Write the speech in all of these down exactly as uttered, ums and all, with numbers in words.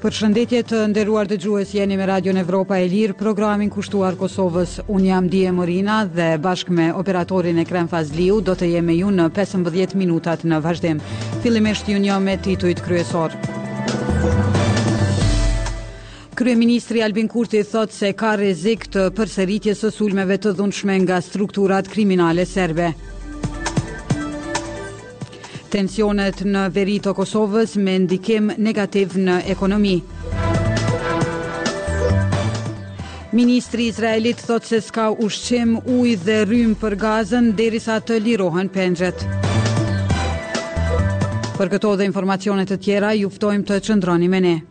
Përshëndetje të nderuar dëgjues, jeni me Radion Evropa e Lirë, programin kushtuar Kosovës. Unë jam Dije Morina dhe bashkë me operatorin Ekrem Fazliu do të jemi ju në pesëmbëdhjetë minutat në vazhdim. Fillimisht ju një me titujt kryesor. Kryeministri Albin Kurti thot se ka rrezik të përsëritjes së sulmeve të dhunshme nga strukturat kriminale serbe. Tensionet në veri të Kosovës me ndikim negativ në ekonomi. Ministri Izraelit thot se s'ka ushqim, ujë dhe rrymë për Gazën derisa të lirohen pengjet. Për këto dhe informacionet të tjera, ju ftojmë të qëndroni me ne.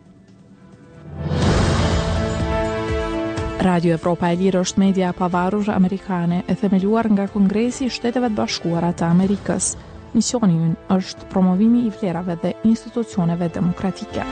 Radio Evropa e Lirë është media e pavarur amerikane e themeluar nga Kongresi i Shteteve të Bashkuara të Amerikës. Misioni ynë është promovimi i vlerave dhe institucioneve demokratike.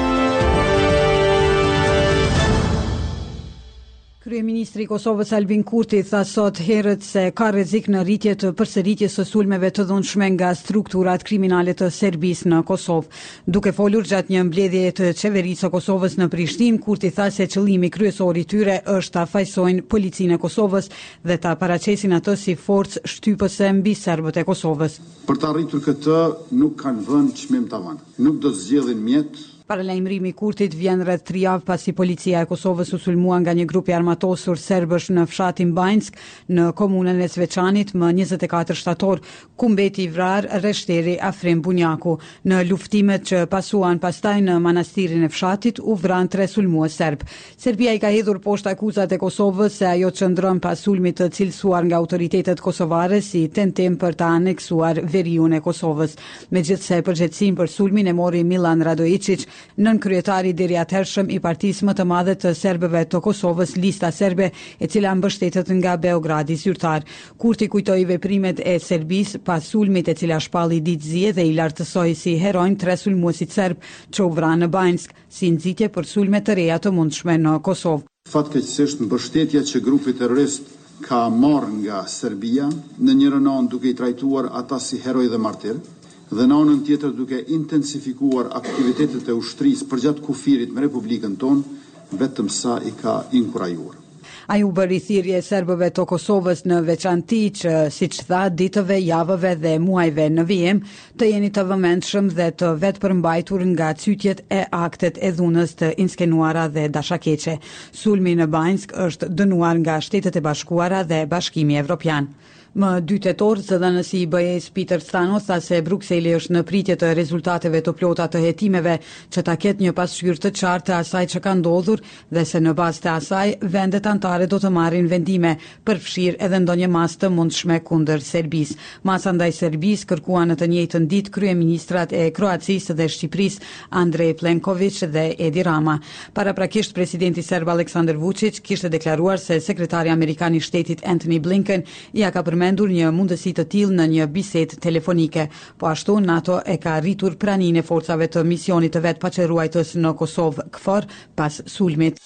Kryeministri i Kosovës Albin Kurti tha sot herët se ka rrezik në rritje të përsëritjes së sulmeve të dhunshme nga strukturat kriminale të Serbisë në Kosovë. Duke folur gjatë një mbledhjeje të qeverisë së Kosovës në Prishtinë, Kurti tha se qëllimi kryesor i tyre është ta fajsojnë policinë e Kosovës dhe ta paraqesin atë si forcë shtypëse mbi serbët e Kosovës. Për të arritur këtë nuk kanë vënë çmim tavan. Nuk do zgjedhin mjet. Paralajmërimi i Kurtit vjen rreth tri javë pasi policia e Kosovës u sulmua nga një grup i armatosur serbësh në fshatin Banjsk, në komunën e Zvečanit më njëzet e katër shtator, ku mbeti i vrarë rreshteri Afrim Bunjaku. Në luftimet që pasuan pastaj në manastirin e fshatit, u vran tre sulmues serb. Serbia i ka hedhur poshtë akuzat e Kosovës se ajo çndron pas sulmit të cilësuar nga autoritetet kosovare si tentim për të aneksuar veriun e Kosovës. Megjithse përgjegjësinë për sulmin e mori Milan Radojičić, nën kryetari deri atëhershëm i partisë më të madhe të serbëve të Kosovës, Lista Serbe, e cila mbështetet nga Beogradi zyrtar. Kurti kujtoi veprimet e Serbisë pas sulmit e cila shpalli ditëzie dhe i lartësoi si heronj tre sulmuesit serb që u vranë në Banjsk, si nxitje për sulme të reja të mundshme në Kosovë. Fatkeqësisht mbështetja që grupi terrorist ka marrë nga Serbia, në njërin anë duke i trajtuar ata si heroj dhe martir, dhe në anën tjetër duke intensifikuar aktivitetet e ushtrisë përgjatë kufirit me Republikën tonë, vetëm sa i ka inkurajuar. Ai u bëri thirrje serbëve të Kosovës në veçanti që, siç tha, ditëve, javëve dhe muajve në vijim të jeni të vëmendshëm dhe të vetë përmbajtur nga cytjet e aktet e dhunës të inskenuara dhe dashakeqe. Sulmi në Banjsk është dënuar nga Shtetet e Bashkuara dhe Bashkimi Evropian. Më dy tetor, zëdhënësi i B E S Peter Stano tha se Brukseli është në pritje të rezultateve të plota të hetimeve që ta ketë një pasqyrë të qartë të asaj që ka ndodhur dhe se në bazë të asaj vendet anëtare do të marrin vendime, përfshirë edhe ndonjë masë të mundshme kundër Serbisë. Masa ndaj Serbisë kërkuan në të njëjtën ditë kryeministrat e Kroacisë dhe Shqipërisë Andrej Plenković dhe Edi Rama. Paraprakisht presidenti serb Aleksandar Vučić kishte deklaruar se sekretari amerikan i shtetit Antony Blinken ja ka përmendur mendur një mundësi të tillë në një bisedë telefonike. Po ashtu NATO e ka rritur praninë e forcave të misionit të vet paçëruajtës në Kosovë KFOR pas sulmit.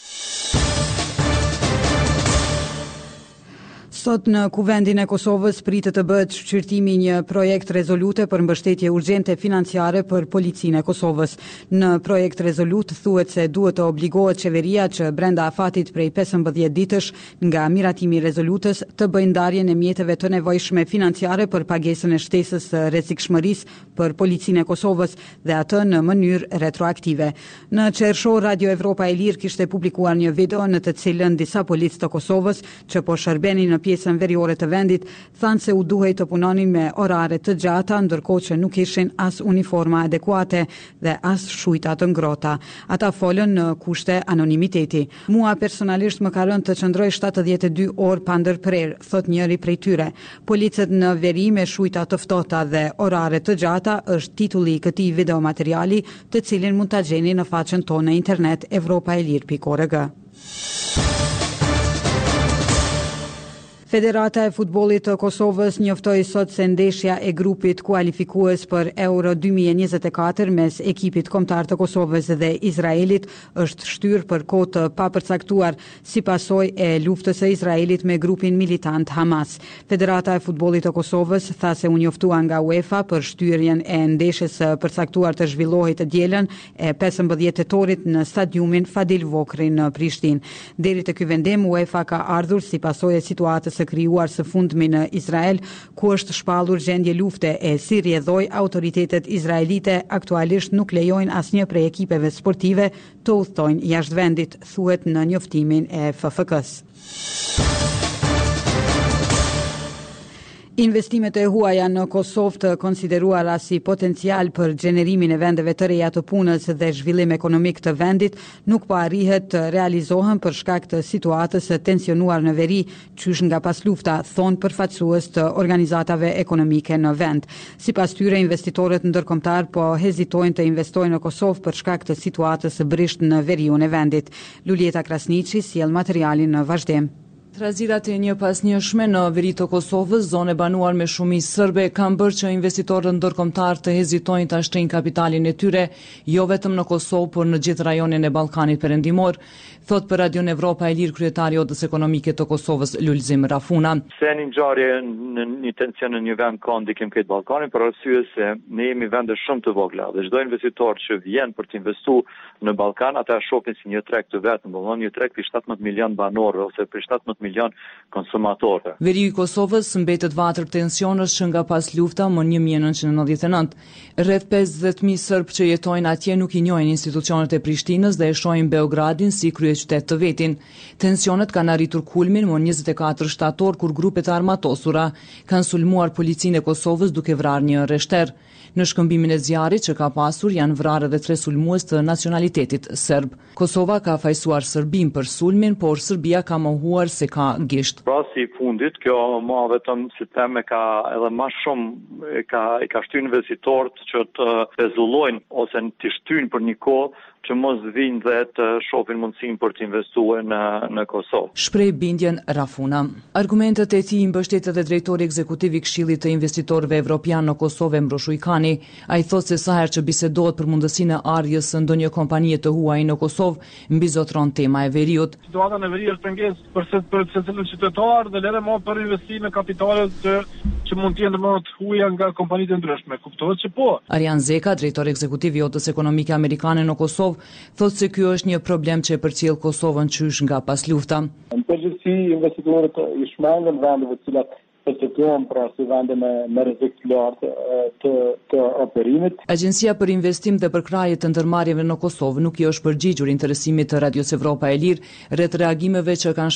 Sot në Kuvendin e Kosovës pritet të bëhet shqyrtimi një projekt rezolute për mbështetje urgjente financiare për policinë e Kosovës. Në projekt rezolut thuhet se duhet të obligohet qeveria që brenda afatit prej pesëmbëdhjetë ditësh nga miratimi i rezolutës të bëjë ndarjen e mjeteve të nevojshme financiare për pagesën e shtesës së rrezikshmërisë për policinë e Kosovës dhe atë në mënyrë retroaktive. Në qershor, Radio Evropa e Lirë kishte publikuar një video në të cilën disa policë të Kosovës që po shërbenin në pjesën veriore të vendit thanë se u duhej të punonin me orare të gjata, ndërkohë që nuk ishin as uniforma adekuate dhe as shujta të ngrota. Ata folën në kushte anonimiteti. Mua personalisht më ka rënë të qëndroj shtatëdhjetë e dy orë pa ndërprerë, thot njëri prej tyre. Policët në veri me shujta të ftohta dhe orare të gjata është titulli i këtij videomateriali, të cilin mund ta gjeni në faqen tonë në internet evropaelir pikë org. Federata e futbollit të Kosovës njoftoi sot se ndeshja e grupit kualifikues për Euro dy mijë e njëzet e katër mes ekipit kombëtar të Kosovës dhe Izraelit është shtyrë për kohë të papërcaktuar si pasojë e luftës së Izraelit me grupin militant Hamas. Federata e futbollit të Kosovës tha se u njoftua nga UEFA për shtyrjen e ndeshjes së përcaktuar të zhvillohej të dielën e pesëmbëdhjetë tetorit në stadiumin Fadil Vokri në Prishtinë. Deri te ky vendim UEFA ka ardhur si pasojë e situatës së krijuar së fundmi në Izrael, ku është shpallur gjendje lufte e si rrjedhoi autoritetet izraelite aktualisht nuk lejojnë asnjë prej ekipeve sportive të udhtojnë jashtë vendit, thuhet në njoftimin e F F K-s. Investimet e huaja në Kosovë të konsideruara si potencial për gjenerimin e vendeve të reja të punës dhe zhvillim ekonomik të vendit nuk po arrihet të realizohen për shkak të situatës së tensionuar në veri, qysh nga pas lufta, thon përfaqësues të organizatave ekonomike në vend. Sipas tyre, investitorët ndërkombëtar po hezitojnë të investojnë në Kosovë për shkak të situatës së brisht në veriun e vendit. Lulieta Krasniqi sjell materialin në vazhdim. Trazirat e një pas njëshme në veri të Kosovës, zone banuar me shumicë sërbe, kanë bërë që investitorët ndërkombëtar të hezitojnë të ashtrojnë kapitalin e tyre, jo vetëm në Kosovë, por në gjithë rajonin e Ballkanit Perëndimor, thot për Radion Evropa e Lirë kryetari i Odës Ekonomike të Kosovës Lulzim Rafuna. Se një ngjarje në një tension në një vend ka ndikim këtë Ballkanin, për arsye se ne jemi vende shumë të vogla dhe çdo investitor që vjen për të investuar në Ballkan, ata shohin si një treg të vetëm, domthonë një treg për shtatëmbëdhjetë milion banorë ose për shtatëmbëdhjetë milion konsumatorë. Veriu i Kosovës mbetet vatër tensionës që nga pas lufta më një mijë e nëntëqind e nëntëdhjetë e nëntë. Rreth pesëdhjetë mijë serb që jetojnë atje nuk i njohin institucionet e Prishtinës dhe e shohin Beogradin si kryeqytet të vetin. Tensionet kanë arritur kulmin më njëzet e katër shtator kur grupet e armatosura kanë sulmuar policinë e Kosovës duke vrarë një rreshter. Në shkëmbimin e zjarrit që ka pasur janë vrarë edhe tre sulmues të nacionalitetit serb. Kosova ka fajsuar Serbin për sulmin, por Serbia ka mohuar se ka gisht. Rasti i fundit, kjo ma vetëm si teme ka edhe më shumë ka i ka shtyrë investitorët që të pezullojnë ose të shtyjnë për një kohë që mos vinë dhe të shohin mundësinë për të investuar në në Kosovë. Shpreh bindjen Rafuna. Argumentet e tij i mbështet edhe drejtori ekzekutiv i Këshillit të Investitorëve Evropian në Kosovë Emro Shujkani. Ai thotë se sa herë që bisedohet për mundësinë e ardhjes së ndonjë kompanie të huaj në Kosovë, mbizotron tema e veriut. Situata në veri është pengesë për se për secilin qytetar dhe lere më për investime kapitale që që mund të jenë më të huaja nga kompanitë ndryshme. Kuptohet që po. Arjan Zeka, drejtori ekzekutiv i Odës Ekonomike Amerikane në Kosovë, thotë se ky është një problem që e përcjell Kosovën qysh nga pas lufta. Në përgjithësi, investitorët i shmangën vendeve të cilat perceptohen pra si vende me, me rrezik të lartë të, të operimit. Agjencia për Investim dhe Përkrahje të Ndërmarrjeve në Kosovë nuk i është përgjigjur interesimit të Radios Evropa e Lirë rreth reagimeve që kanë